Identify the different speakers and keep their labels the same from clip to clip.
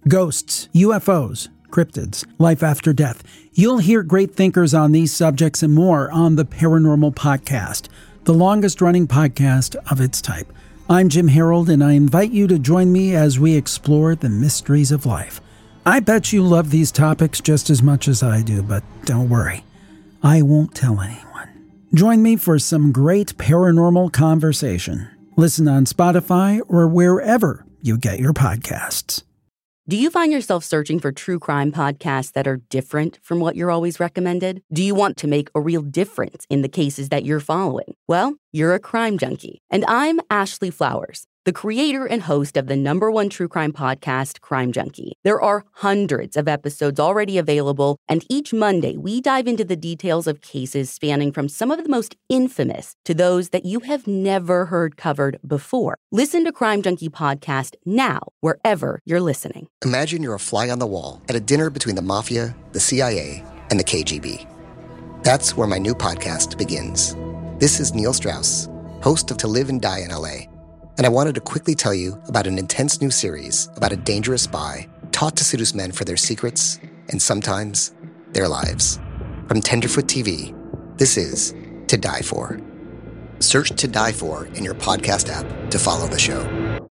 Speaker 1: Ghosts, UFOs, cryptids, life after death. You'll hear great thinkers on these subjects and more on the Paranormal Podcast, the longest-running podcast of its type. I'm Jim Harold, and I invite you to join me as we explore the mysteries of life. I bet you love these topics just as much as I do, but don't worry, I won't tell anyone. Join me for some great paranormal conversation. Listen on Spotify or wherever you get your podcasts.
Speaker 2: Do you find yourself searching for true crime podcasts that are different from what you're always recommended? Do you want to make a real difference in the cases that you're following? Well, you're a crime junkie. And I'm Ashley Flowers, the creator and host of the #1 true crime podcast, Crime Junkie. There are hundreds of episodes already available, and each Monday we dive into the details of cases spanning from some of the most infamous to those that you have never heard covered before. Listen to Crime Junkie podcast now, wherever you're listening.
Speaker 3: Imagine you're a fly on the wall at a dinner between the Mafia, the CIA, and the KGB. That's where my new podcast begins. This is Neil Strauss, host of To Live and Die in LA. And I wanted to quickly tell you about an intense new series about a dangerous spy taught to seduce men for their secrets and sometimes their lives. From Tenderfoot TV, this is To Die For. Search To Die For in your podcast app to follow the show.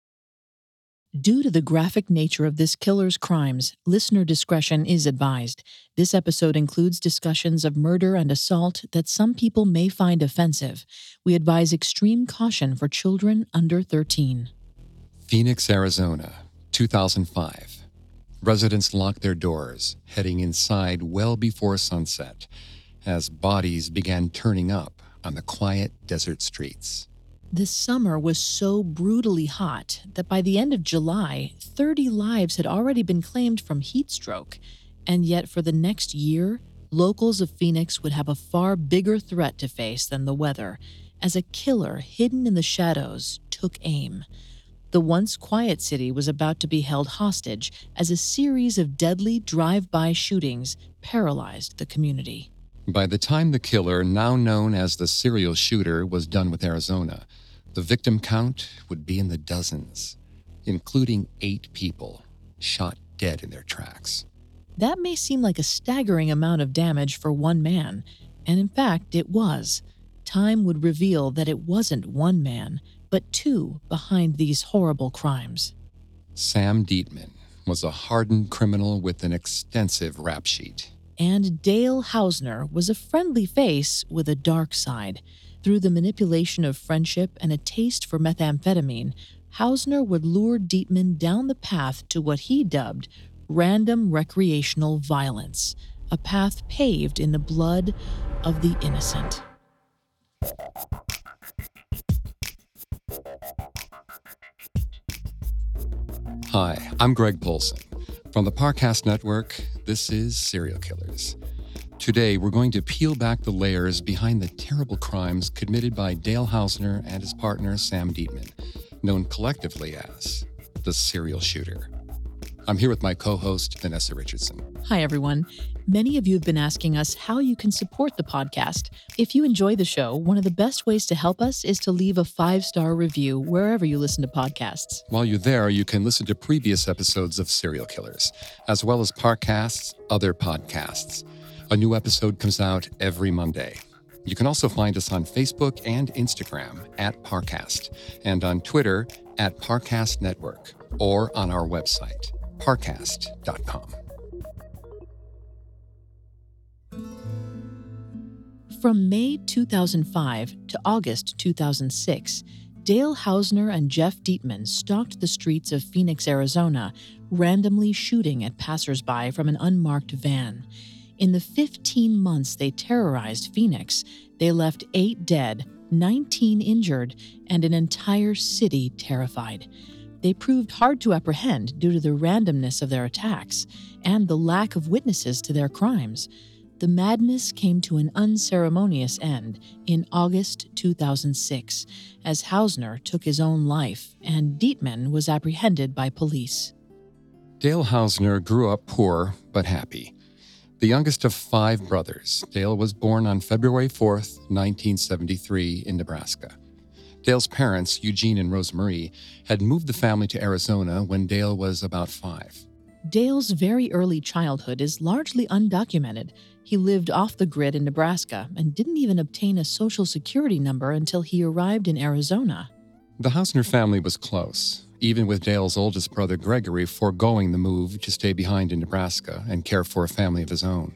Speaker 4: Due to the graphic nature of this killer's crimes, listener discretion is advised. This episode includes discussions of murder and assault that some people may find offensive. We advise extreme caution for children under 13.
Speaker 5: Phoenix, Arizona, 2005. Residents locked their doors, heading inside well before sunset, as bodies began turning up on the quiet desert streets.
Speaker 4: This summer was so brutally hot that by the end of July, 30 lives had already been claimed from heat stroke. And yet for the next year, locals of Phoenix would have a far bigger threat to face than the weather, as a killer hidden in the shadows took aim. The once quiet city was about to be held hostage as a series of deadly drive-by shootings paralyzed the community.
Speaker 5: By the time the killer, now known as the serial shooter, was done with Arizona, the victim count would be in the dozens, including 8 people shot dead in their tracks.
Speaker 4: That may seem like a staggering amount of damage for one man, and in fact it was. Time would reveal that it wasn't one man, but 2 behind these horrible crimes.
Speaker 5: Sam Dietman was a hardened criminal with an extensive rap sheet.
Speaker 4: And Dale Hausner was a friendly face with a dark side. Through the manipulation of friendship and a taste for methamphetamine, Hausner would lure Dietman down the path to what he dubbed random recreational violence, a path paved in the blood of the innocent.
Speaker 5: Hi, I'm Greg Polson. From the Parcast Network, this is Serial Killers. Today, we're going to peel back the layers behind the terrible crimes committed by Dale Hausner and his partner, Sam Dietman, known collectively as the serial shooter. I'm here with my co-host, Vanessa Richardson.
Speaker 4: Hi, everyone. Many of you have been asking us how you can support the podcast. If you enjoy the show, one of the best ways to help us is to leave a 5-star review wherever you listen to podcasts.
Speaker 5: While you're there, you can listen to previous episodes of Serial Killers, as well as Parcast's other podcasts. A new episode comes out every Monday. You can also find us on Facebook and Instagram at Parcast, and on Twitter at Parcast Network, or on our website, parcast.com.
Speaker 4: From May 2005 to August 2006, Dale Hausner and Jeff Dietman stalked the streets of Phoenix, Arizona, randomly shooting at passersby from an unmarked van. In the 15 months they terrorized Phoenix, they left 8 dead, 19 injured, and an entire city terrified. They proved hard to apprehend due to the randomness of their attacks and the lack of witnesses to their crimes. The madness came to an unceremonious end in August 2006, as Hausner took his own life and Dietman was apprehended by police.
Speaker 5: Dale Hausner grew up poor but happy. The youngest of 5 brothers, Dale was born on February 4th, 1973 in Nebraska. Dale's parents, Eugene and Rosemarie, had moved the family to Arizona when Dale was about 5.
Speaker 4: Dale's very early childhood is largely undocumented. He lived off the grid in Nebraska and didn't even obtain a Social Security number until he arrived in Arizona.
Speaker 5: The Hausner family was close, even with Dale's oldest brother Gregory foregoing the move to stay behind in Nebraska and care for a family of his own.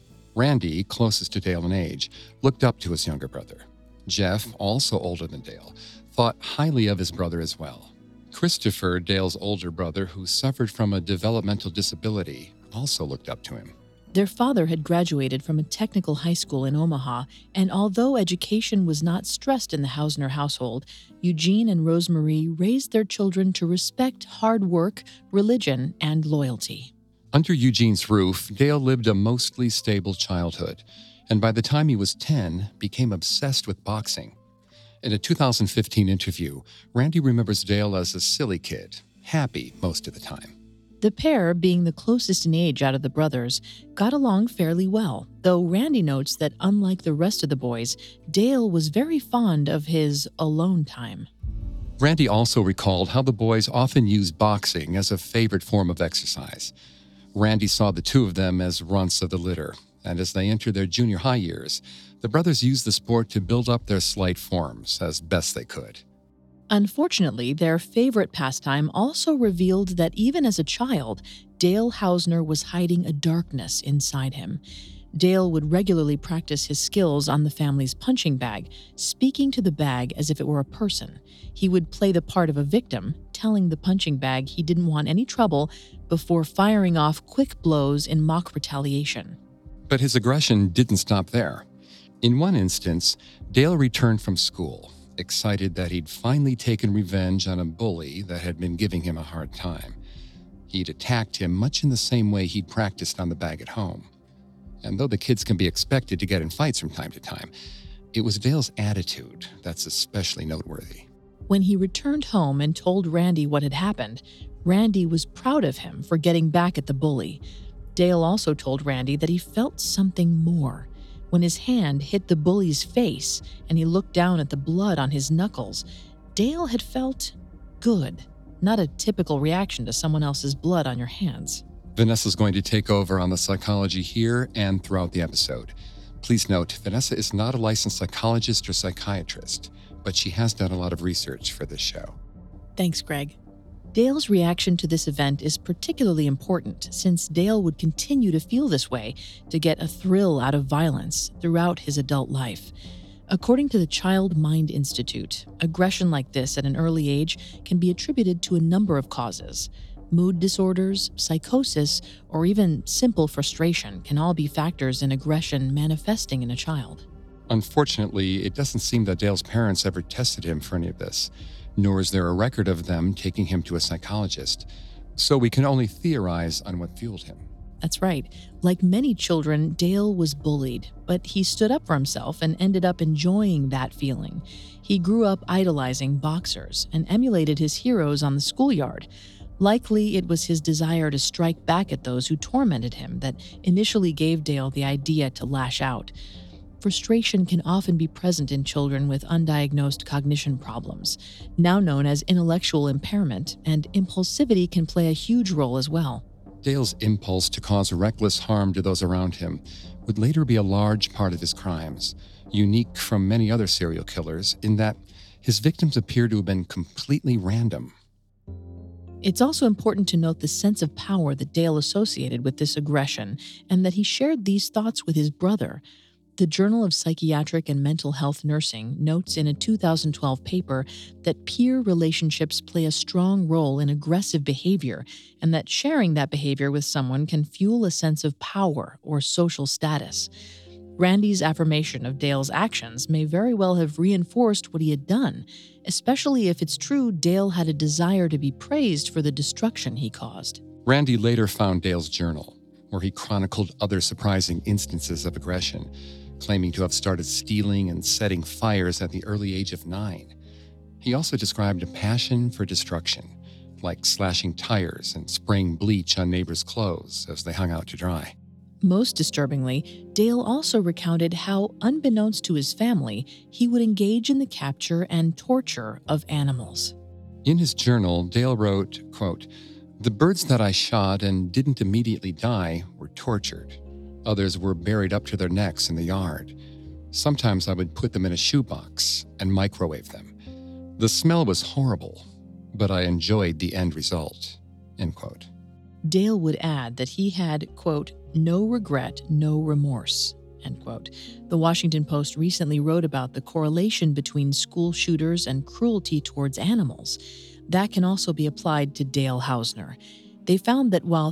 Speaker 5: Randy, closest to Dale in age, looked up to his younger brother. Jeff, also older than Dale, thought highly of his brother as well. Christopher, Dale's older brother, who suffered from a developmental disability, also looked up to him.
Speaker 4: Their father had graduated from a technical high school in Omaha, and although education was not stressed in the Hausner household, Eugene and Rosemarie raised their children to respect hard work, religion, and loyalty.
Speaker 5: Under Eugene's roof, Dale lived a mostly stable childhood, and by the time he was 10, became obsessed with boxing. In a 2015 interview, Randy remembers Dale as a silly kid, happy most of the time.
Speaker 4: The pair, being the closest in age out of the brothers, got along fairly well, though Randy notes that unlike the rest of the boys, Dale was very fond of his alone time.
Speaker 5: Randy also recalled how the boys often used boxing as a favorite form of exercise. Randy saw the two of them as runts of the litter, and as they entered their junior high years, the brothers used the sport to build up their slight forms as best they could.
Speaker 4: Unfortunately, their favorite pastime also revealed that even as a child, Dale Hausner was hiding a darkness inside him. Dale would regularly practice his skills on the family's punching bag, speaking to the bag as if it were a person. He would play the part of a victim, telling the punching bag he didn't want any trouble before firing off quick blows in mock retaliation.
Speaker 5: But his aggression didn't stop there. In one instance, Dale returned from school, excited that he'd finally taken revenge on a bully that had been giving him a hard time. He'd attacked him much in the same way he'd practiced on the bag at home. And though the kids can be expected to get in fights from time to time, it was Dale's attitude that's especially noteworthy.
Speaker 4: When he returned home and told Randy what had happened, Randy was proud of him for getting back at the bully. Dale also told Randy that he felt something more. When his hand hit the bully's face and he looked down at the blood on his knuckles, Dale had felt good, not a typical reaction to someone else's blood on your hands.
Speaker 5: Vanessa's going to take over on the psychology here and throughout the episode. Please note, Vanessa is not a licensed psychologist or psychiatrist, but she has done a lot of research for this show.
Speaker 4: Thanks, Greg. Dale's reaction to this event is particularly important since Dale would continue to feel this way, to get a thrill out of violence throughout his adult life. According to the Child Mind Institute, aggression like this at an early age can be attributed to a number of causes. Mood disorders, psychosis, or even simple frustration can all be factors in aggression manifesting in a child.
Speaker 5: Unfortunately, it doesn't seem that Dale's parents ever tested him for any of this, nor is there a record of them taking him to a psychologist, so we can only theorize on what fueled him.
Speaker 4: That's right. Like many children, Dale was bullied, but he stood up for himself and ended up enjoying that feeling. He grew up idolizing boxers and emulated his heroes on the schoolyard. Likely, it was his desire to strike back at those who tormented him that initially gave Dale the idea to lash out. Frustration can often be present in children with undiagnosed cognition problems, now known as intellectual impairment, and impulsivity can play a huge role as well.
Speaker 5: Dale's impulse to cause reckless harm to those around him would later be a large part of his crimes, unique from many other serial killers in that his victims appear to have been completely random.
Speaker 4: It's also important to note the sense of power that Dale associated with this aggression, and that he shared these thoughts with his brother. The Journal of Psychiatric and Mental Health Nursing notes in a 2012 paper that peer relationships play a strong role in aggressive behavior, and that sharing that behavior with someone can fuel a sense of power or social status. Randy's affirmation of Dale's actions may very well have reinforced what he had done, especially if it's true Dale had a desire to be praised for the destruction he caused.
Speaker 5: Randy later found Dale's journal, where he chronicled other surprising instances of aggression, claiming to have started stealing and setting fires at the early age of 9. He also described a passion for destruction, like slashing tires and spraying bleach on neighbors' clothes as they hung out to dry.
Speaker 4: Most disturbingly, Dale also recounted how, unbeknownst to his family, he would engage in the capture and torture of animals.
Speaker 5: In his journal, Dale wrote, quote, The birds that I shot and didn't immediately die were tortured. Others were buried up to their necks in the yard. Sometimes I would put them in a shoebox and microwave them. The smell was horrible, but I enjoyed the end result." End quote.
Speaker 4: Dale would add that he had, quote, "no regret, no remorse," end quote. The Washington Post recently wrote about the correlation between school shooters and cruelty towards animals. That can also be applied to Dale Hausner. They found that while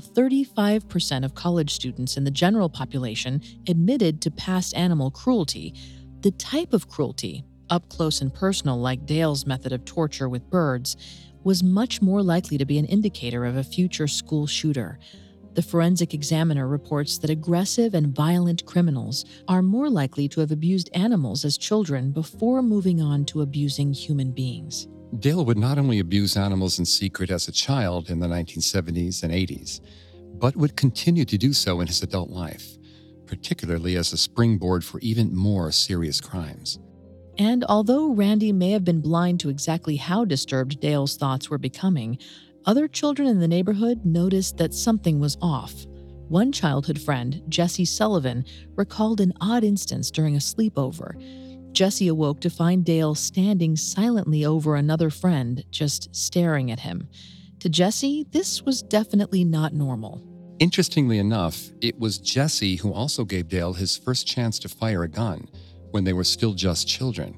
Speaker 4: 35% of college students in the general population admitted to past animal cruelty, the type of cruelty, up close and personal like Dale's method of torture with birds, was much more likely to be an indicator of a future school shooter. The forensic examiner reports that aggressive and violent criminals are more likely to have abused animals as children before moving on to abusing human beings.
Speaker 5: Dale would not only abuse animals in secret as a child in the 1970s and 80s, but would continue to do so in his adult life, particularly as a springboard for even more serious crimes.
Speaker 4: And although Randy may have been blind to exactly how disturbed Dale's thoughts were becoming, other children in the neighborhood noticed that something was off. One childhood friend, Jesse Sullivan, recalled an odd instance during a sleepover. Jesse awoke to find Dale standing silently over another friend, just staring at him. To Jesse, this was definitely not normal.
Speaker 5: Interestingly enough, it was Jesse who also gave Dale his first chance to fire a gun when they were still just children.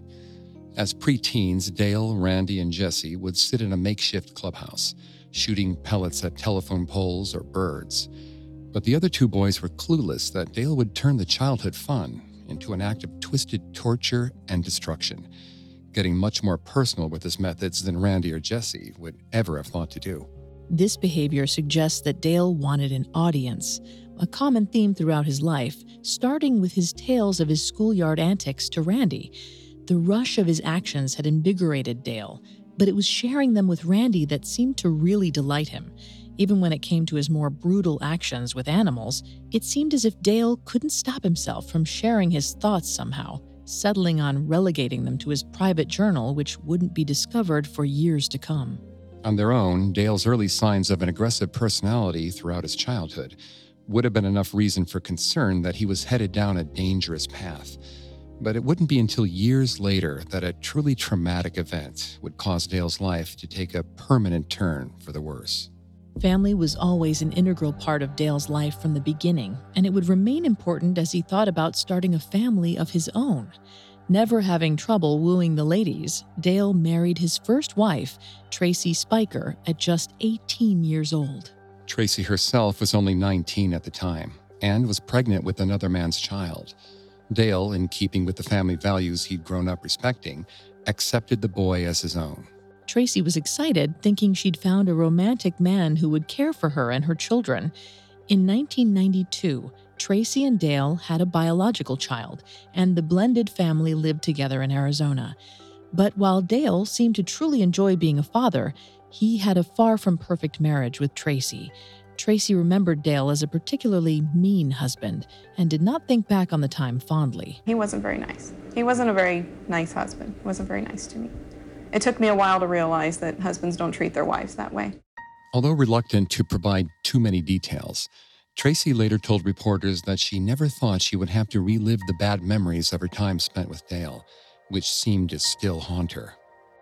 Speaker 5: As preteens, Dale, Randy, and Jesse would sit in a makeshift clubhouse, shooting pellets at telephone poles or birds. But the other two boys were clueless that Dale would turn the childhood fun into an act of twisted torture and destruction, getting much more personal with his methods than Randy or Jesse would ever have thought to do.
Speaker 4: This behavior suggests that Dale wanted an audience, a common theme throughout his life, starting with his tales of his schoolyard antics to Randy. The rush of his actions had invigorated Dale, but it was sharing them with Randy that seemed to really delight him. Even when it came to his more brutal actions with animals, it seemed as if Dale couldn't stop himself from sharing his thoughts somehow, settling on relegating them to his private journal, which wouldn't be discovered for years to come.
Speaker 5: On their own, Dale's early signs of an aggressive personality throughout his childhood would have been enough reason for concern that he was headed down a dangerous path. But it wouldn't be until years later that a truly traumatic event would cause Dale's life to take a permanent turn for the worse.
Speaker 4: Family was always an integral part of Dale's life from the beginning, and it would remain important as he thought about starting a family of his own. Never having trouble wooing the ladies, Dale married his first wife, Tracy Spiker, at just 18 years old.
Speaker 5: Tracy herself was only 19 at the time and was pregnant with another man's child. Dale, in keeping with the family values he'd grown up respecting, accepted the boy as his own.
Speaker 4: Tracy was excited, thinking she'd found a romantic man who would care for her and her children. In 1992, Tracy and Dale had a biological child, and the blended family lived together in Arizona. But while Dale seemed to truly enjoy being a father, he had a far from perfect marriage with Tracy. Tracy remembered Dale as a particularly mean husband and did not think back on the time fondly.
Speaker 6: He wasn't very nice. He wasn't a very nice husband. He wasn't very nice to me. It took me a while to realize that husbands don't treat their wives that way.
Speaker 5: Although reluctant to provide too many details, Tracy later told reporters that she never thought she would have to relive the bad memories of her time spent with Dale, which seemed to still haunt her.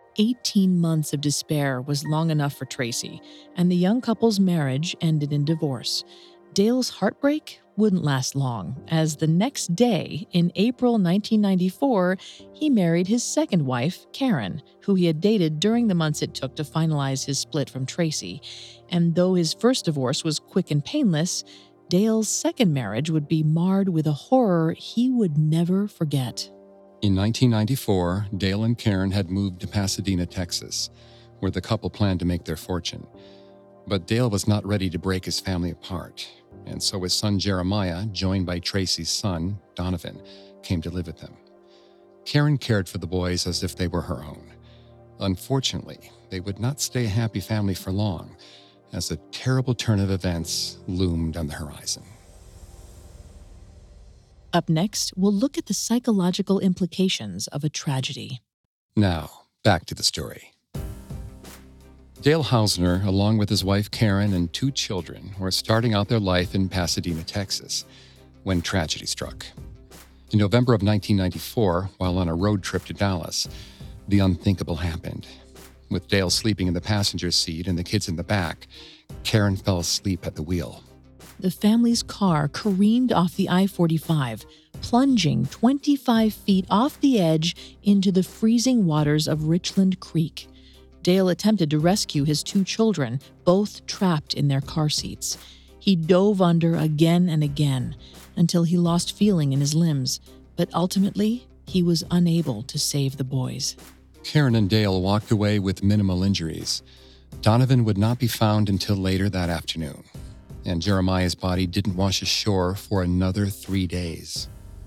Speaker 4: 18 months of despair was long enough for Tracy, and the young couple's marriage ended in divorce. Dale's heartbreak wouldn't last long, as the next day, in April 1994, he married his second wife, Karen, who he had dated during the months it took to finalize his split from Tracy. And though his first divorce was quick and painless, Dale's second marriage would be marred with a horror he would never forget.
Speaker 5: In 1994, Dale and Karen had moved to Pasadena, Texas, where the couple planned to make their fortune. But Dale was not ready to break his family apart, and so his son Jeremiah, joined by Tracy's son, Donovan, came to live with them. Karen cared for the boys as if they were her own. Unfortunately, they would not stay a happy family for long, as a terrible turn of events loomed on the horizon.
Speaker 4: Up next, we'll look at the psychological implications of a tragedy.
Speaker 5: Now, back to the story. Dale Hausner, along with his wife Karen and 2 children, were starting out their life in Pasadena, Texas, when tragedy struck. In November of 1994, while on a road trip to Dallas, the unthinkable happened. With Dale sleeping in the passenger seat and the kids in the back, Karen fell asleep at the wheel.
Speaker 4: The family's car careened off the I-45, plunging 25 feet off the edge into the freezing waters of Richland Creek. Dale attempted to rescue his 2 children, both trapped in their car seats. He dove under again and again until he lost feeling in his limbs, but ultimately, he was unable to save the boys.
Speaker 5: Karen and Dale walked away with minimal injuries. Donovan would not be found until later that afternoon, and Jeremiah's body didn't wash ashore for another 3 days.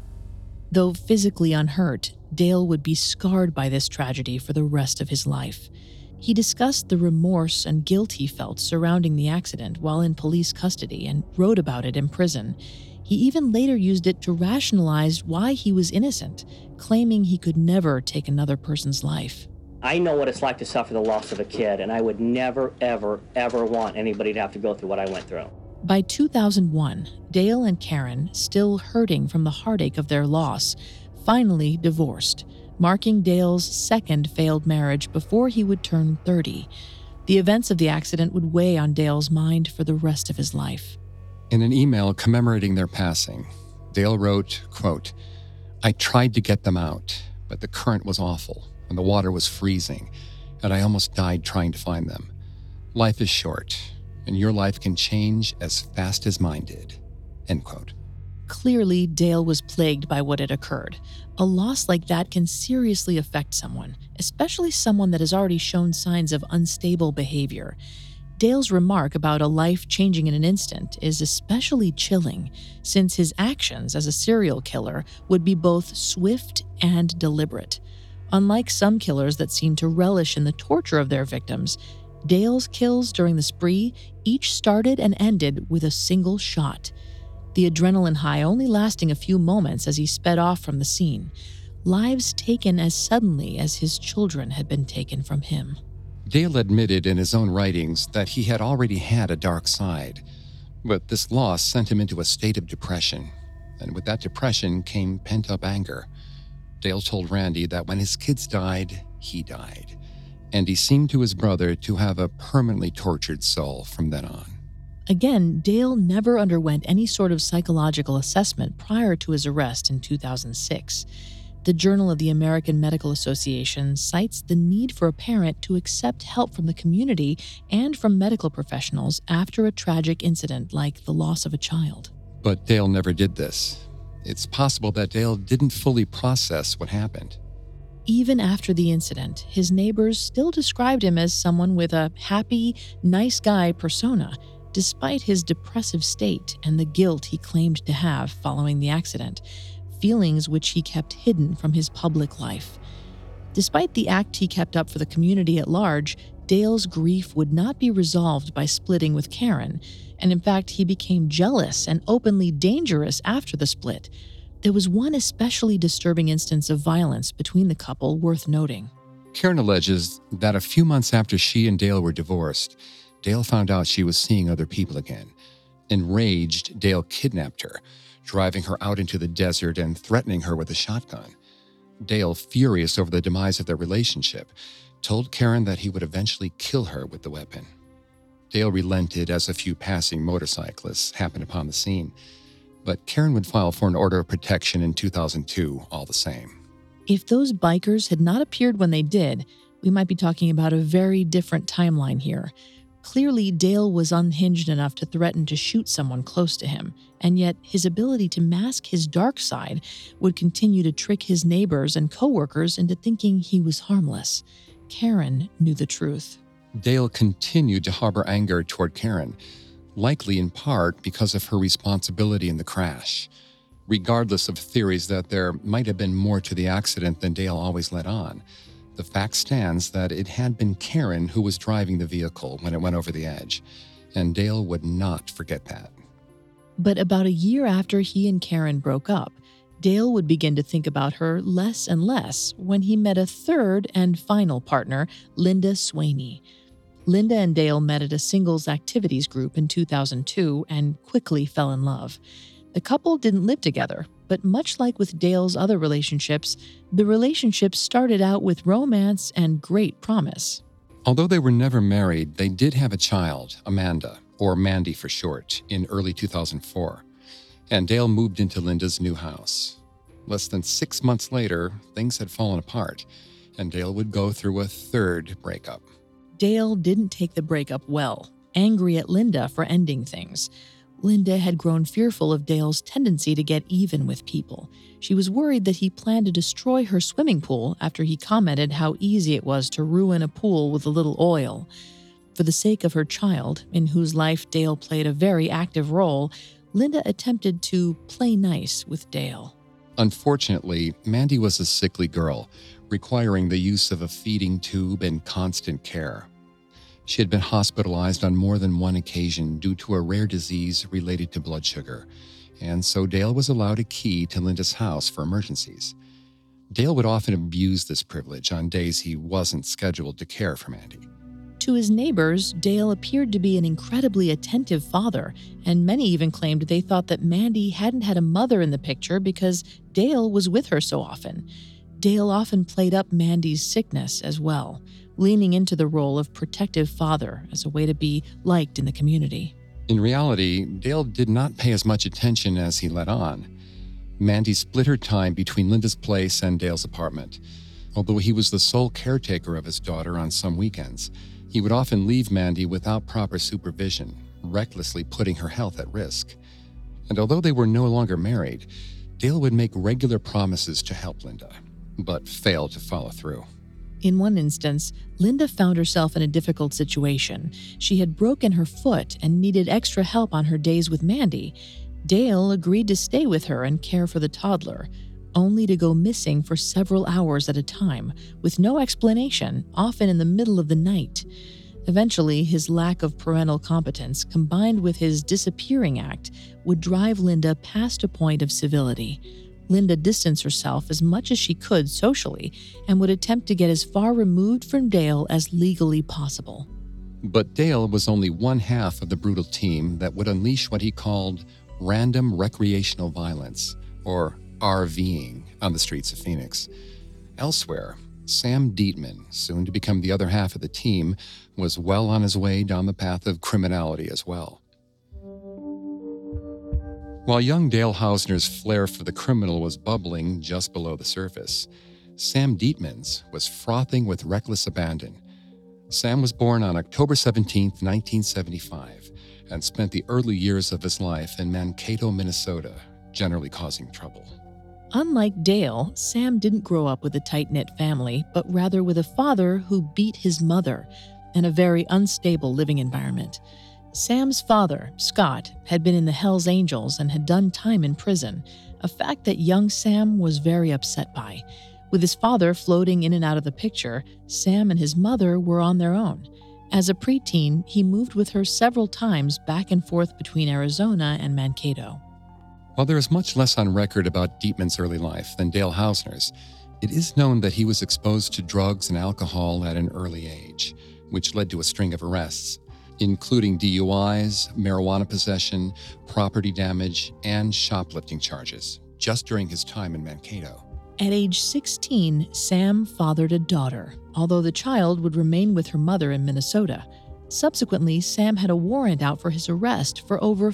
Speaker 4: Though physically unhurt, Dale would be scarred by this tragedy for the rest of his life. He discussed the remorse and guilt he felt surrounding the accident while in police custody and wrote about it in prison. He even later used it to rationalize why he was innocent, claiming he could never take another person's life.
Speaker 7: I know what it's like to suffer the loss of a kid, and I would never, ever, ever want anybody to have to go through what I went through.
Speaker 4: By 2001, Dale and Karen, still hurting from the heartache of their loss, finally divorced, marking Dale's second failed marriage before he would turn 30. The events of the accident would weigh on Dale's mind for the rest of his life.
Speaker 5: In an email commemorating their passing, Dale wrote, quote, "I tried to get them out, but the current was awful and the water was freezing, and I almost died trying to find them. Life is short, and your life can change as fast as mine did." End quote.
Speaker 4: Clearly, Dale was plagued by what had occurred. A loss like that can seriously affect someone, especially someone that has already shown signs of unstable behavior. Dale's remark about a life changing in an instant is especially chilling, since his actions as a serial killer would be both swift and deliberate. Unlike some killers that seem to relish in the torture of their victims, Dale's kills during the spree each started and ended with a single shot. The adrenaline high only lasting a few moments as he sped off from the scene. Lives taken as suddenly as his children had been taken from him.
Speaker 5: Dale admitted in his own writings that he had already had a dark side, but this loss sent him into a state of depression, and with that depression came pent-up anger. Dale told Randy that when his kids died, he died, and he seemed to his brother to have a permanently tortured soul from then on.
Speaker 4: Again, Dale never underwent any sort of psychological assessment prior to his arrest in 2006. The Journal of the American Medical Association cites the need for a parent to accept help from the community and from medical professionals after a tragic incident like the loss of a child.
Speaker 5: But Dale never did this. It's possible that Dale didn't fully process what happened.
Speaker 4: Even after the incident, his neighbors still described him as someone with a happy, nice guy persona, despite his depressive state and the guilt he claimed to have following the accident, feelings which he kept hidden from his public life. Despite the act he kept up for the community at large, Dale's grief would not be resolved by splitting with Karen, and in fact, he became jealous and openly dangerous after the split. There was one especially disturbing instance of violence between the couple worth noting.
Speaker 5: Karen alleges that a few months after she and Dale were divorced, Dale found out she was seeing other people again. Enraged, Dale kidnapped her, driving her out into the desert and threatening her with a shotgun. Dale, furious over the demise of their relationship, told Karen that he would eventually kill her with the weapon. Dale relented as a few passing motorcyclists happened upon the scene, but Karen would file for an order of protection in 2002 all the same.
Speaker 4: If those bikers had not appeared when they did, we might be talking about a very different timeline here. Clearly, Dale was unhinged enough to threaten to shoot someone close to him, and yet his ability to mask his dark side would continue to trick his neighbors and coworkers into thinking he was harmless. Karen knew the truth.
Speaker 5: Dale continued to harbor anger toward Karen, likely in part because of her responsibility in the crash. Regardless of theories that there might have been more to the accident than Dale always let on, the fact stands that it had been Karen who was driving the vehicle when it went over the edge, and Dale would not forget that.
Speaker 4: But about a year after he and Karen broke up, Dale would begin to think about her less and less when he met a third and final partner, Linda Swaney. Linda and Dale met at a singles activities group in 2002 and quickly fell in love. The couple didn't live together, but much like with Dale's other relationships, the relationship started out with romance and great promise.
Speaker 5: Although they were never married, they did have a child, Amanda, or Mandy for short, in early 2004. And Dale moved into Linda's new house. Less than 6 months later, things had fallen apart, and Dale would go through a third breakup.
Speaker 4: Dale didn't take the breakup well, angry at Linda for ending things. Linda had grown fearful of Dale's tendency to get even with people. She was worried that he planned to destroy her swimming pool after he commented how easy it was to ruin a pool with a little oil. For the sake of her child, in whose life Dale played a very active role, Linda attempted to play nice with Dale.
Speaker 5: Unfortunately, Mandy was a sickly girl, requiring the use of a feeding tube and constant care. She had been hospitalized on more than one occasion due to a rare disease related to blood sugar, and so Dale was allowed a key to Linda's house for emergencies. Dale would often abuse this privilege on days he wasn't scheduled to care for Mandy.
Speaker 4: To his neighbors, Dale appeared to be an incredibly attentive father, and many even claimed they thought that Mandy hadn't had a mother in the picture because Dale was with her so often. Dale often played up Mandy's sickness as well, leaning into the role of protective father as a way to be liked in the community.
Speaker 5: In reality, Dale did not pay as much attention as he let on. Mandy split her time between Linda's place and Dale's apartment. Although he was the sole caretaker of his daughter on some weekends, he would often leave Mandy without proper supervision, recklessly putting her health at risk. And although they were no longer married, Dale would make regular promises to help Linda, but failed to follow through.
Speaker 4: In one instance, Linda found herself in a difficult situation. She had broken her foot and needed extra help on her days with Mandy. Dale agreed to stay with her and care for the toddler, only to go missing for several hours at a time, with no explanation, often in the middle of the night. Eventually, his lack of parental competence, combined with his disappearing act, would drive Linda past a point of civility. Linda distanced herself as much as she could socially and would attempt to get as far removed from Dale as legally possible.
Speaker 5: But Dale was only one half of the brutal team that would unleash what he called random recreational violence, or RVing, on the streets of Phoenix. Elsewhere, Sam Dietman, soon to become the other half of the team, was well on his way down the path of criminality as well. While young Dale Hausner's flair for the criminal was bubbling just below the surface, Sam Dietman's was frothing with reckless abandon. Sam was born on October 17, 1975, and spent the early years of his life in Mankato, Minnesota, generally causing trouble.
Speaker 4: Unlike Dale, Sam didn't grow up with a tight-knit family, but rather with a father who beat his mother, and a very unstable living environment. Sam's father, Scott, had been in the Hells Angels and had done time in prison, a fact that young Sam was very upset by. With his father floating in and out of the picture, Sam and his mother were on their own. As a preteen, he moved with her several times back and forth between Arizona and Mankato.
Speaker 5: While there is much less on record about Dietman's early life than Dale Hausner's, it is known that he was exposed to drugs and alcohol at an early age, which led to a string of arrests, including DUIs, marijuana possession, property damage, and shoplifting charges, just during his time in Mankato.
Speaker 4: At age 16, Sam fathered a daughter, although the child would remain with her mother in Minnesota. Subsequently, Sam had a warrant out for his arrest for over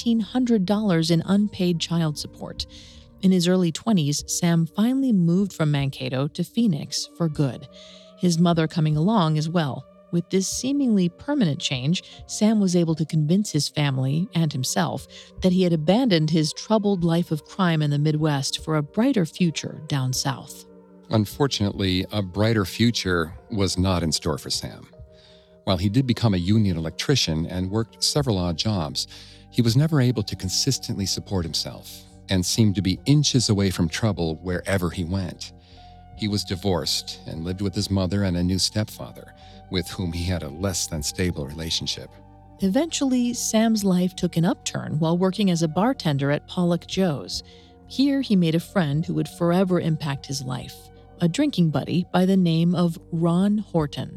Speaker 4: $1,500 in unpaid child support. In his early 20s, Sam finally moved from Mankato to Phoenix for good, his mother coming along as well. With this seemingly permanent change, Sam was able to convince his family and himself that he had abandoned his troubled life of crime in the Midwest for a brighter future down south.
Speaker 5: Unfortunately, a brighter future was not in store for Sam. While he did become a union electrician and worked several odd jobs, he was never able to consistently support himself and seemed to be inches away from trouble wherever he went. He was divorced and lived with his mother and a new stepfather, with whom he had a less than stable relationship.
Speaker 4: Eventually, Sam's life took an upturn while working as a bartender at Pollock Joe's. Here, he made a friend who would forever impact his life, a drinking buddy by the name of Ron Horton.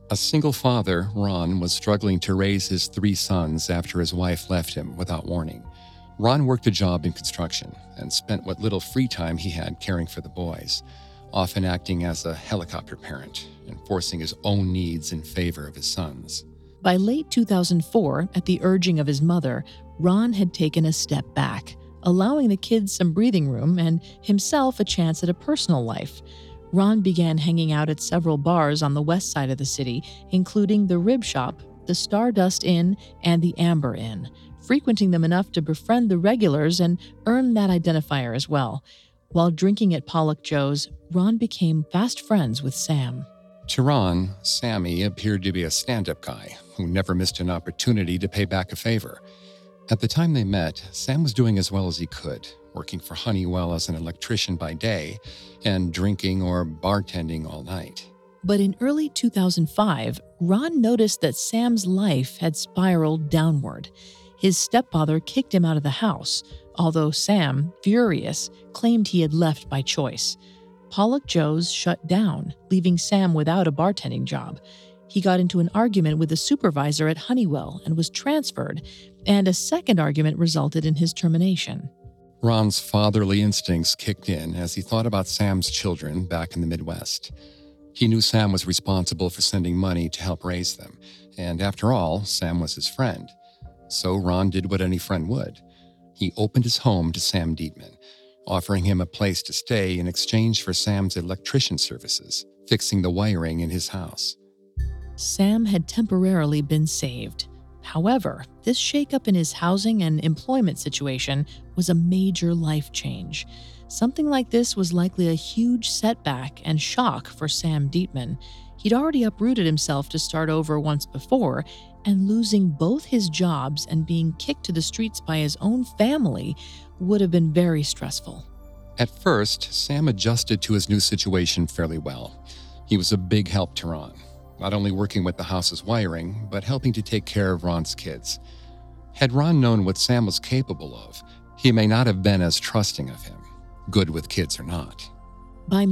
Speaker 5: A single father, Ron, was struggling to raise his 3 sons after his wife left him without warning. Ron worked a job in construction and spent what little free time he had caring for the boys, often acting as a helicopter parent, enforcing his own needs in favor of his sons.
Speaker 4: By late 2004, at the urging of his mother, Ron had taken a step back, allowing the kids some breathing room and himself a chance at a personal life. Ron began hanging out at several bars on the west side of the city, including the Rib Shop, the Stardust Inn, and the Amber Inn, frequenting them enough to befriend the regulars and earn that identifier as well. While drinking at Pollock Joe's, Ron became fast friends with Sam.
Speaker 5: To Ron, Sammy appeared to be a stand-up guy who never missed an opportunity to pay back a favor. At the time they met, Sam was doing as well as he could, working for Honeywell as an electrician by day and drinking or bartending all night.
Speaker 4: But in early 2005, Ron noticed that Sam's life had spiraled downward. His stepfather kicked him out of the house, although Sam, furious, claimed he had left by choice. Pollock Joe's shut down, leaving Sam without a bartending job. He got into an argument with a supervisor at Honeywell and was transferred, and a second argument resulted in his termination.
Speaker 5: Ron's fatherly instincts kicked in as he thought about Sam's children back in the Midwest. He knew Sam was responsible for sending money to help raise them, and after all, Sam was his friend. So Ron did what any friend would. He opened his home to Sam Dietman, offering him a place to stay in exchange for Sam's electrician services, fixing the wiring in his house.
Speaker 4: Sam had temporarily been saved. However, this shakeup in his housing and employment situation was a major life change. Something like this was likely a huge setback and shock for Sam Dietman. He'd already uprooted himself to start over once before, and losing both his jobs and being kicked to the streets by his own family would have been very stressful.
Speaker 5: At first, Sam adjusted to his new situation fairly well. He was a big help to Ron, not only working with the house's wiring, but helping to take care of Ron's kids. Had Ron known what Sam was capable of, he may not have been as trusting of him, good with kids or not.
Speaker 4: By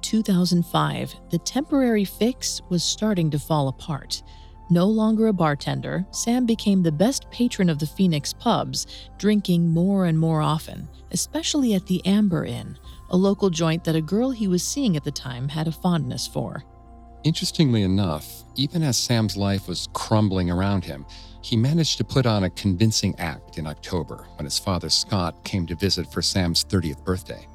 Speaker 4: mid-2005, the temporary fix was starting to fall apart. No longer a bartender, Sam became the best patron of the Phoenix pubs, drinking more and more often, especially at the Amber Inn, a local joint that a girl he was seeing at the time had a fondness for.
Speaker 5: Interestingly enough, even as Sam's life was crumbling around him, he managed to put on a convincing act in October when his father Scott came to visit for Sam's 30th birthday.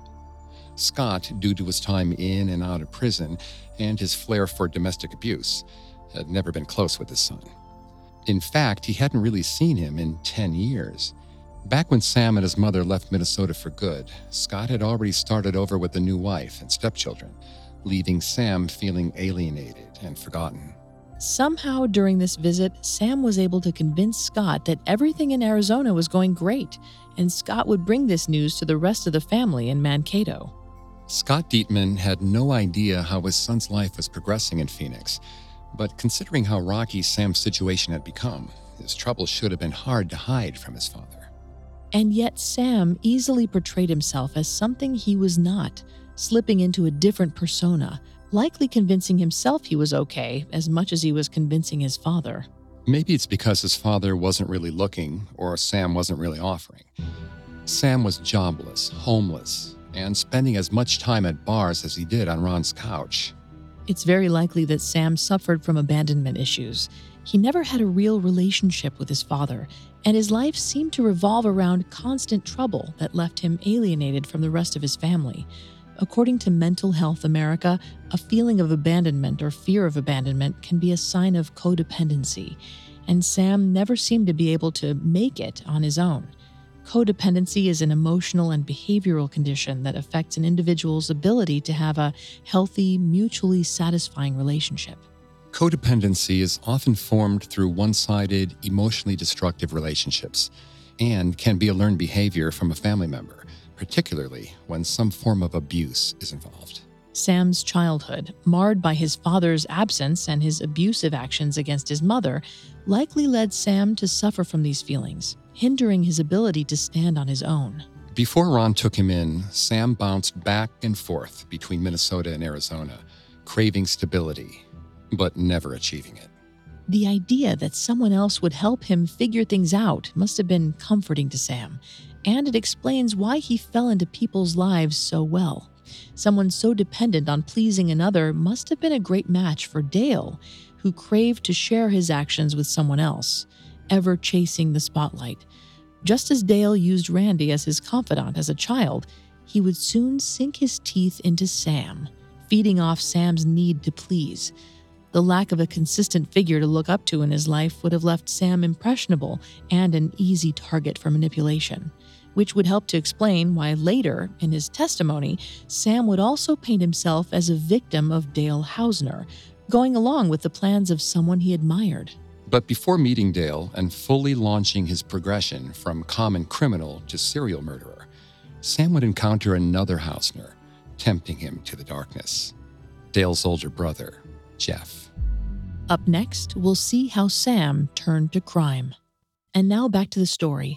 Speaker 5: Scott, due to his time in and out of prison and his flair for domestic abuse, had never been close with his son. In fact, he hadn't really seen him in 10 years. Back when Sam and his mother left Minnesota for good, Scott had already started over with a new wife and stepchildren, leaving Sam feeling alienated and forgotten.
Speaker 4: Somehow during this visit, Sam was able to convince Scott that everything in Arizona was going great, and Scott would bring this news to the rest of the family in Mankato.
Speaker 5: Scott Dietman had no idea how his son's life was progressing in Phoenix, but considering how rocky Sam's situation had become, his trouble should have been hard to hide from his father.
Speaker 4: And yet Sam easily portrayed himself as something he was not, slipping into a different persona, likely convincing himself he was okay as much as he was convincing his father.
Speaker 5: Maybe it's because his father wasn't really looking, or Sam wasn't really offering. Sam was jobless, homeless, and spending as much time at bars as he did on Ron's couch.
Speaker 4: It's very likely that Sam suffered from abandonment issues. He never had a real relationship with his father, and his life seemed to revolve around constant trouble that left him alienated from the rest of his family. According to Mental Health America, a feeling of abandonment or fear of abandonment can be a sign of codependency, and Sam never seemed to be able to make it on his own. Codependency is an emotional and behavioral condition that affects an individual's ability to have a healthy, mutually satisfying relationship.
Speaker 5: Codependency is often formed through one-sided, emotionally destructive relationships and can be a learned behavior from a family member, particularly when some form of abuse is involved.
Speaker 4: Sam's childhood, marred by his father's absence and his abusive actions against his mother, likely led Sam to suffer from these feelings, hindering his ability to stand on his own.
Speaker 5: Before Ron took him in, Sam bounced back and forth between Minnesota and Arizona, craving stability. but never achieving it.
Speaker 4: The idea that someone else would help him figure things out must have been comforting to Sam, and it explains why he fell into people's lives so well. Someone so dependent on pleasing another must have been a great match for Dale, who craved to share his actions with someone else, ever chasing the spotlight. Just as Dale used Randy as his confidant as a child, he would soon sink his teeth into Sam, feeding off Sam's need to please. The lack of a consistent figure to look up to in his life would have left Sam impressionable and an easy target for manipulation, which would help to explain why later, in his testimony, Sam would also paint himself as a victim of Dale Hausner, going along with the plans of someone he admired.
Speaker 5: But before meeting Dale and fully launching his progression from common criminal to serial murderer, Sam would encounter another Hausner, tempting him to the darkness. Dale's older brother, Jeff.
Speaker 4: Up next, we'll see how Sam turned to crime. And now back to the story.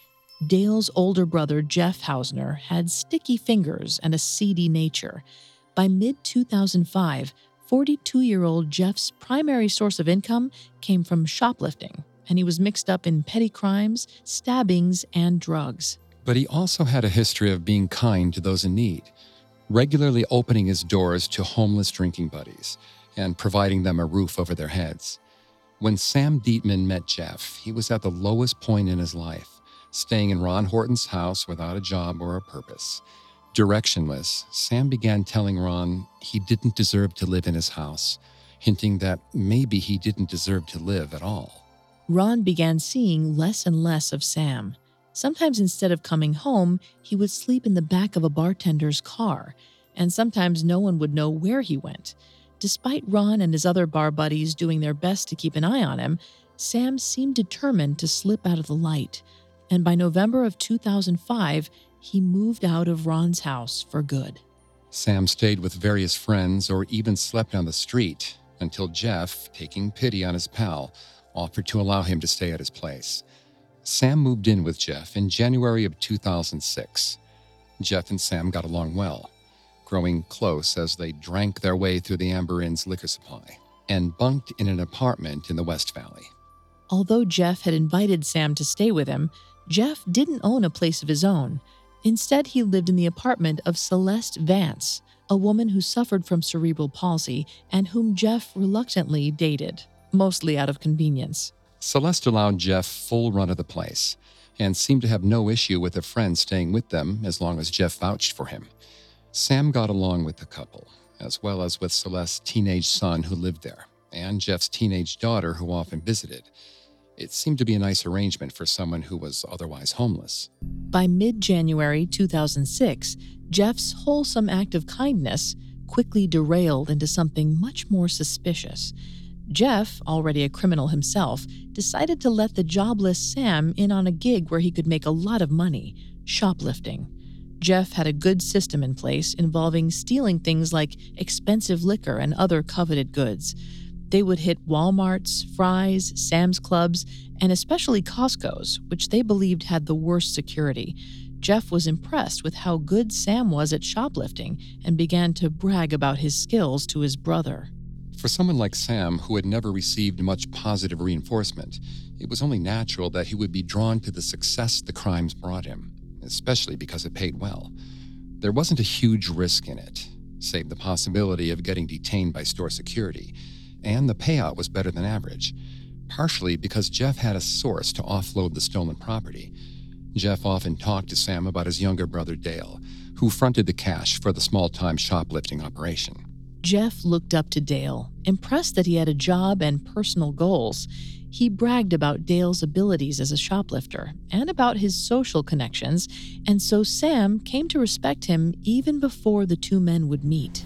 Speaker 4: Dale's older brother, Jeff Hausner, had sticky fingers and a seedy nature. By mid-2005, 42-year-old Jeff's primary source of income came from shoplifting, and he was mixed up in petty crimes, stabbings, and drugs.
Speaker 5: But he also had a history of being kind to those in need, regularly opening his doors to homeless drinking buddies and providing them a roof over their heads. When Sam Dietman met Jeff, he was at the lowest point in his life, staying in Ron Horton's house without a job or a purpose. Directionless, Sam began telling Ron he didn't deserve to live in his house, hinting that maybe he didn't deserve to live at all.
Speaker 4: Ron began seeing less and less of Sam. Sometimes instead of coming home, he would sleep in the back of a bartender's car, and sometimes no one would know where he went. Despite Ron and his other bar buddies doing their best to keep an eye on him, Sam seemed determined to slip out of the light, and by November of 2005, he moved out of Ron's house for good.
Speaker 5: Sam stayed with various friends or even slept on the street until Jeff, taking pity on his pal, offered to allow him to stay at his place. Sam moved in with Jeff in January of 2006. Jeff and Sam got along well, growing close as they drank their way through the Amber Inn's liquor supply and bunked in an apartment in the West Valley.
Speaker 4: Although Jeff had invited Sam to stay with him, Jeff didn't own a place of his own. Instead, he lived in the apartment of Celeste Vance, a woman who suffered from cerebral palsy and whom Jeff reluctantly dated, mostly out of convenience.
Speaker 5: Celeste allowed Jeff full run of the place and seemed to have no issue with a friend staying with them as long as Jeff vouched for him. Sam got along with the couple, as well as with Celeste's teenage son who lived there, and Jeff's teenage daughter who often visited. It seemed to be a nice arrangement for someone who was otherwise homeless.
Speaker 4: By mid-January 2006, Jeff's wholesome act of kindness quickly derailed into something much more suspicious. Jeff, already a criminal himself, decided to let the jobless Sam in on a gig where he could make a lot of money, shoplifting. Jeff had a good system in place involving stealing things like expensive liquor and other coveted goods. They would hit Walmarts, Fry's, Sam's Clubs, and especially Costco's, which they believed had the worst security. Jeff was impressed with how good Sam was at shoplifting and began to brag about his skills to his brother.
Speaker 5: For someone like Sam, who had never received much positive reinforcement, it was only natural that he would be drawn to the success the crimes brought him, especially because it paid well. There wasn't a huge risk in it, save the possibility of getting detained by store security, and the payout was better than average, partially because Jeff had a source to offload the stolen property. Jeff often talked to Sam about his younger brother Dale, who fronted the cash for the small-time shoplifting operation.
Speaker 4: Jeff looked up to Dale, impressed that he had a job and personal goals. He bragged about Dale's abilities as a shoplifter and about his social connections, and so Sam came to respect him even before the two men would meet.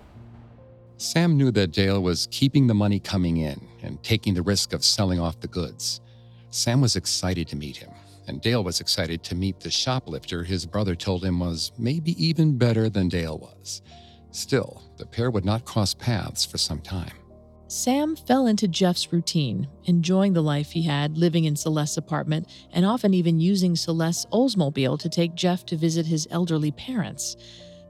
Speaker 5: Sam knew that Dale was keeping the money coming in and taking the risk of selling off the goods. Sam was excited to meet him, and Dale was excited to meet the shoplifter his brother told him was maybe even better than Dale was. Still, the pair would not cross paths for some time.
Speaker 4: Sam fell into Jeff's routine, enjoying the life he had living in Celeste's apartment and often even using Celeste's Oldsmobile to take Jeff to visit his elderly parents.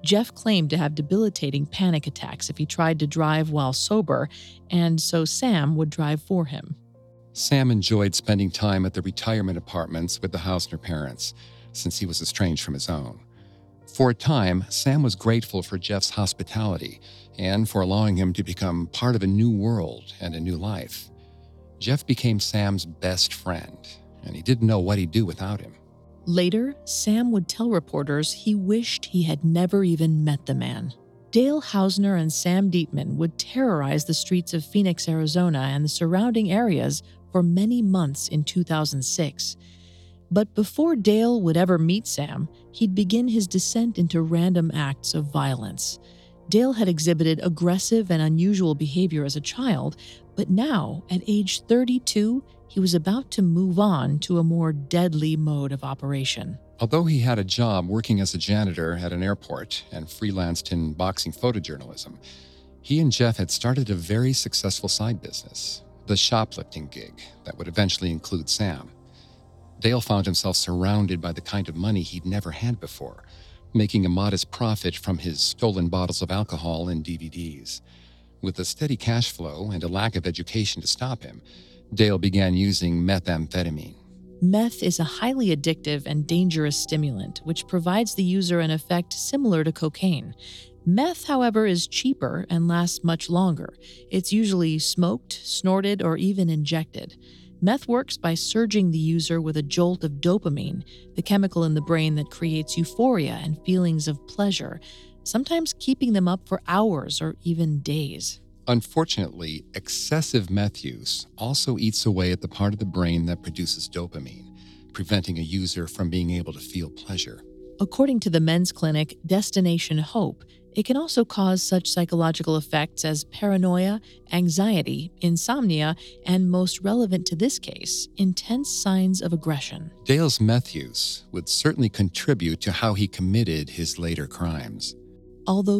Speaker 4: Jeff claimed to have debilitating panic attacks if he tried to drive while sober, and so Sam would drive for him.
Speaker 5: Sam enjoyed spending time at the retirement apartments with the Hausner parents, since he was estranged from his own. For a time, Sam was grateful for Jeff's hospitality and for allowing him to become part of a new world and a new life. Jeff became Sam's best friend, and he didn't know what he'd do without him.
Speaker 4: Later, Sam would tell reporters he wished he had never even met the man. Dale Hausner and Sam Dietman would terrorize the streets of Phoenix, Arizona and the surrounding areas for many months in 2006. But before Dale would ever meet Sam, he'd begin his descent into random acts of violence. Dale had exhibited aggressive and unusual behavior as a child, but now, at age 32, he was about to move on to a more deadly mode of operation.
Speaker 5: Although he had a job working as a janitor at an airport and freelanced in boxing photojournalism, he and Jeff had started a very successful side business, the shoplifting gig that would eventually include Sam. Dale found himself surrounded by the kind of money he'd never had before, making a modest profit from his stolen bottles of alcohol and DVDs. With a steady cash flow and a lack of education to stop him, Dale began using methamphetamine.
Speaker 4: Meth is a highly addictive and dangerous stimulant, which provides the user an effect similar to cocaine. Meth, however, is cheaper and lasts much longer. It's usually smoked, snorted, or even injected. Meth works by surging the user with a jolt of dopamine, the chemical in the brain that creates euphoria and feelings of pleasure, sometimes keeping them up for hours or even days.
Speaker 5: Unfortunately, excessive meth use also eats away at the part of the brain that produces dopamine, preventing a user from being able to feel pleasure.
Speaker 4: According to the men's clinic Destination Hope, it can also cause such psychological effects as paranoia, anxiety, insomnia, and most relevant to this case, intense signs of aggression.
Speaker 5: Dale's meth use would certainly contribute to how he committed his later crimes.
Speaker 4: Although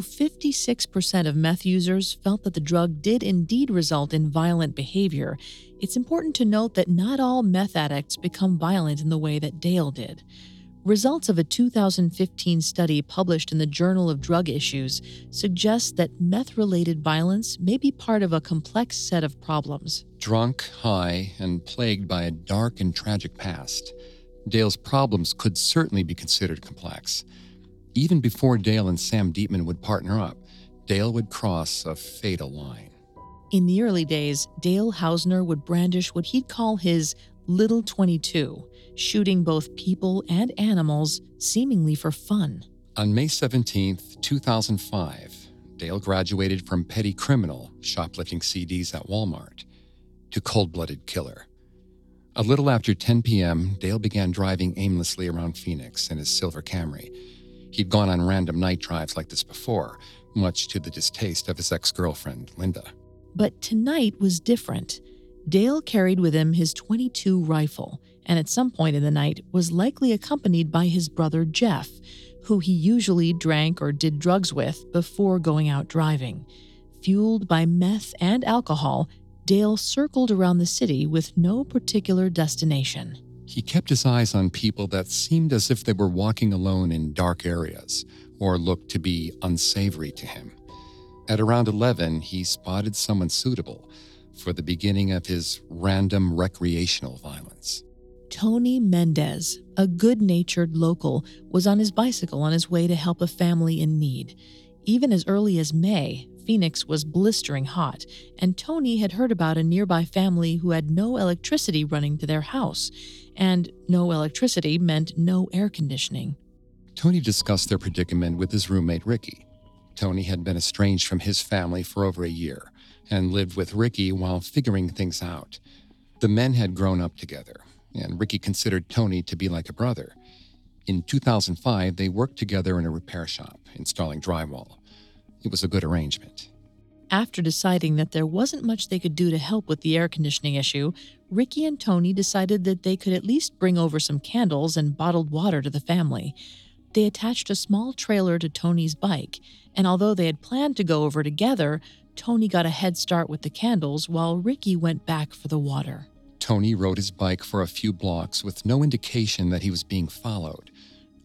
Speaker 4: 56% of meth users felt that the drug did indeed result in violent behavior, it's important to note that not all meth addicts become violent in the way that Dale did. Results of a 2015 study published in the Journal of Drug Issues suggest that meth-related violence may be part of a complex set of problems.
Speaker 5: Drunk, high, and plagued by a dark and tragic past, Dale's problems could certainly be considered complex. Even before Dale and Sam Dietman would partner up, Dale would cross a fatal line.
Speaker 4: In the early days, Dale Hausner would brandish what he'd call his Little 22, shooting both people and animals, seemingly for fun.
Speaker 5: On May 17, 2005, Dale graduated from petty criminal, shoplifting CDs at Walmart, to cold-blooded killer. A little after 10 p.m., Dale began driving aimlessly around Phoenix in his silver Camry. He'd gone on random night drives like this before, much to the distaste of his ex-girlfriend, Linda.
Speaker 4: But tonight was different. Dale carried with him his .22 rifle, and at some point in the night was likely accompanied by his brother Jeff, who he usually drank or did drugs with before going out driving. Fueled by meth and alcohol, Dale circled around the city with no particular destination.
Speaker 5: He kept his eyes on people that seemed as if they were walking alone in dark areas or looked to be unsavory to him. At around 11, he spotted someone suitable for the beginning of his random recreational violence.
Speaker 4: Tony Mendez, a good-natured local, was on his bicycle on his way to help a family in need. Even as early as May, Phoenix was blistering hot, and Tony had heard about a nearby family who had no electricity running to their house, and no electricity meant no air conditioning.
Speaker 5: Tony discussed their predicament with his roommate, Ricky. Tony had been estranged from his family for over a year and lived with Ricky while figuring things out. The men had grown up together, and Ricky considered Tony to be like a brother. In 2005, they worked together in a repair shop, installing drywall. It was a good arrangement.
Speaker 4: After deciding that there wasn't much they could do to help with the air conditioning issue, Ricky and Tony decided that they could at least bring over some candles and bottled water to the family. They attached a small trailer to Tony's bike, and although they had planned to go over together, Tony got a head start with the candles while Ricky went back for the water.
Speaker 5: Tony rode his bike for a few blocks with no indication that he was being followed.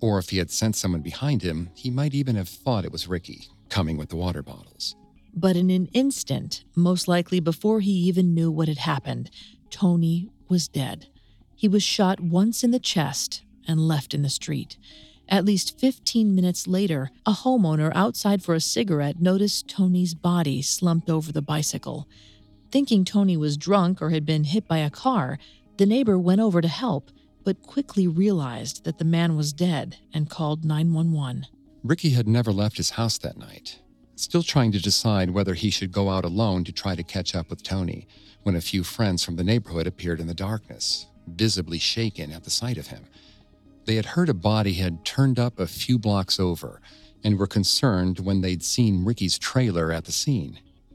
Speaker 5: Or if he had sent someone behind him, he might even have thought it was Ricky, coming with the water bottles.
Speaker 4: But in an instant, most likely before he even knew what had happened, Tony was dead. He was shot once in the chest and left in the street. At least 15 minutes later, a homeowner outside for a cigarette noticed Tony's body slumped over the bicycle. Thinking Tony was drunk or had been hit by a car, the neighbor went over to help, but quickly realized that the man was dead and called 911.
Speaker 5: Ricky had never left his house that night, still trying to decide whether he should go out alone to try to catch up with Tony, when a few friends from the neighborhood appeared in the darkness, visibly shaken at the sight of him. They had heard a body had turned up a few blocks over and were concerned when they'd seen Ricky's trailer at the scene.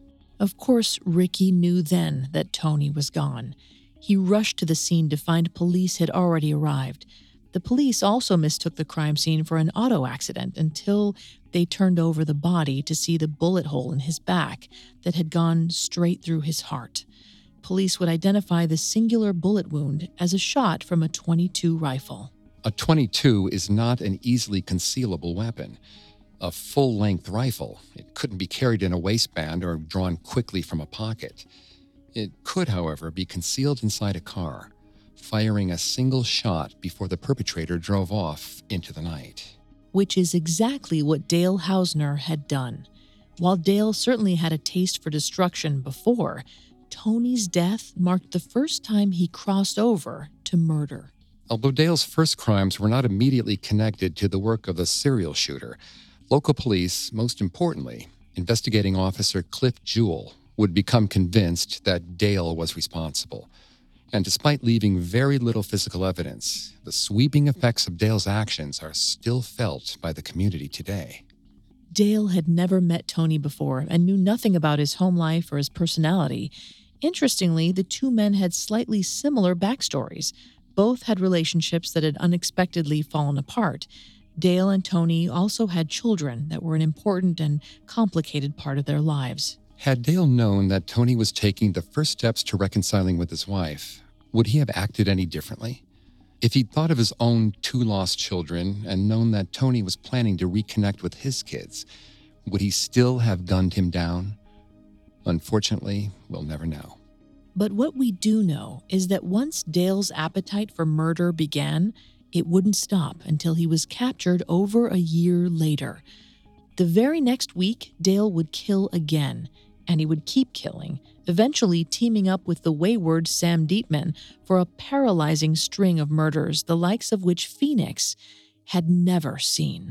Speaker 4: Of course, Ricky knew then that Tony was gone. He rushed to the scene to find police had already arrived. The police also mistook the crime scene for an auto accident until they turned over the body to see the bullet hole in his back that had gone straight through his heart. Police would identify the singular bullet wound as a shot from a .22 rifle.
Speaker 5: A .22 is not an easily concealable weapon. A full-length rifle, it couldn't be carried in a waistband or drawn quickly from a pocket. It could, however, be concealed inside a car, firing a single shot before the perpetrator drove off into the night.
Speaker 4: Which is exactly what Dale Hausner had done. While Dale certainly had a taste for destruction before, Tony's death marked the first time he crossed over to murder.
Speaker 5: Although Dale's first crimes were not immediately connected to the work of the serial shooter, local police, most importantly, investigating officer Cliff Jewell, would become convinced that Dale was responsible. And despite leaving very little physical evidence, the sweeping effects of Dale's actions are still felt by the community today.
Speaker 4: Dale had never met Tony before and knew nothing about his home life or his personality. Interestingly, the two men had slightly similar backstories. Both had relationships that had unexpectedly fallen apart. Dale and Tony also had children that were an important and complicated part of their lives.
Speaker 5: Had Dale known that Tony was taking the first steps to reconciling with his wife, would he have acted any differently? If he'd thought of his own 2 lost children and known that Tony was planning to reconnect with his kids, would he still have gunned him down? Unfortunately, we'll never know.
Speaker 4: But what we do know is that once Dale's appetite for murder began, it wouldn't stop until he was captured over a year later. The very next week, Dale would kill again, and he would keep killing, eventually teaming up with the wayward Sam Dietman for a paralyzing string of murders, the likes of which Phoenix had never seen.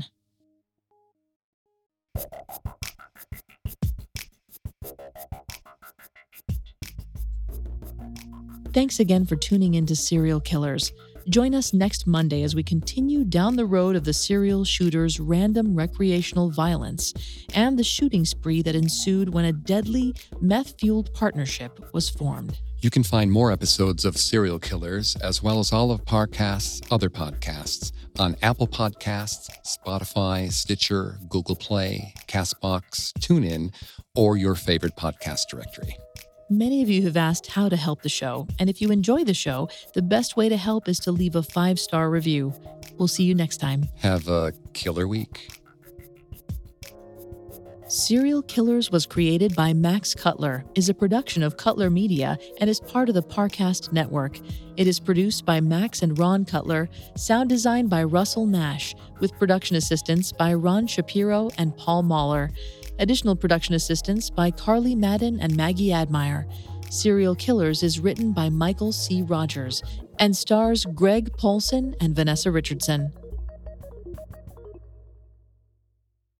Speaker 4: Thanks again for tuning in to Serial Killers. Join us next Monday as we continue down the road of the serial shooter's random recreational violence and the shooting spree that ensued when a deadly, meth-fueled partnership was formed.
Speaker 5: You can find more episodes of Serial Killers, as well as all of Parcast's other podcasts, on Apple Podcasts, Spotify, Stitcher, Google Play, CastBox, TuneIn, or your favorite podcast directory.
Speaker 4: Many of you have asked how to help the show, and if you enjoy the show, the best way to help is to leave a 5-star review. We'll see you next time.
Speaker 5: Have a killer week.
Speaker 4: Serial Killers was created by Max Cutler, is a production of Cutler Media, and is part of the Parcast Network. It is produced by Max and Ron Cutler, sound design by Russell Nash, with production assistance by Ron Shapiro and Paul Mahler. Additional production assistance by Carly Madden and Maggie Admire. Serial Killers is written by Michael C. Rogers and stars Greg Polcyn and Vanessa Richardson.